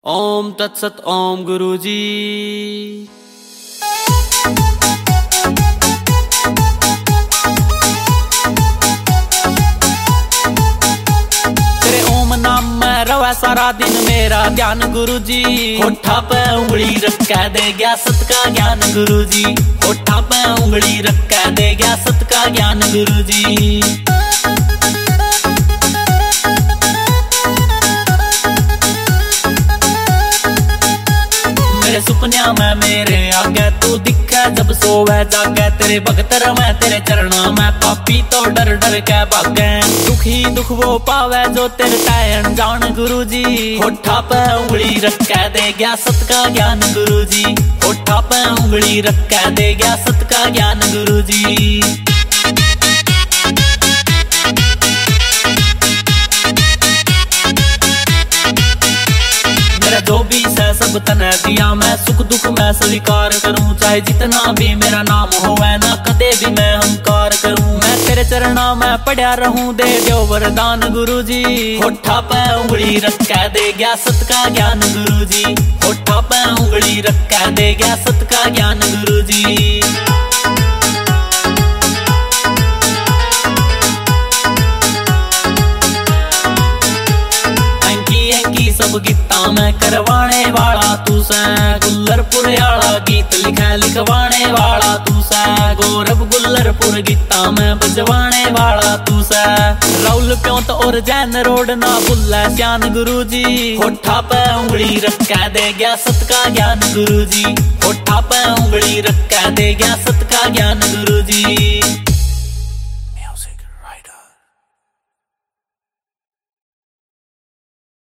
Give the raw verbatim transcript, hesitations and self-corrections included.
ओम तत्सत ओम गुरुजी। तेरे ओम नाम में रवा सारा दिन मेरा ध्यान गुरुजी। होठा पे उंगली रख के दे गया सत का ज्ञान गुरुजी। होठा पे उंगली रख के दे गया सत का ज्ञान गुरुजी। मेरे सुपनिया में मेरे आगे तू दिखे जब सोवे जागे। तेरे भगतर में तेरे चरणों में पापी तो डर डर के भागे। दुखी दुख वो पावे जो तेरे तैन जान गुरुजी। होठा पे उंगली रख के दे गया सत का ज्ञान गुरुजी। होठा पे उंगली रख के दे गया सत का ज्ञान गुरुजी। जो भी है सब तने दिया मैं सुख दुख मैं स्वीकार करूं। चाहे जितना भी मेरा नाम हो ना कदे भी मैं हंकार करूं। मैं तेरे चरणों में पढ़ा रहूं दे जो वरदान गुरुजी। होठा पे उंगली रख के दे गया सत का ज्ञान गुरुजी। होठा पे उंगली रख के दे गया सत का ज्ञान गुरुजी। सब गीता में करवाने वाला तू से। गुल्लरपुर आला गीत लिखा लिखवाने वाला तू से। गौरव गुल्लरपुर गीता में बजवाने वाला तू से। राउल प्योंत और जैन रोड ना बुल्ला श्यान गुरुजी। होठा पे उंगली रख के दे गया सत का ज्ञान गुरुजी। होठा पे उंगली रख के दे गया सत का ज्ञान गुरुजी।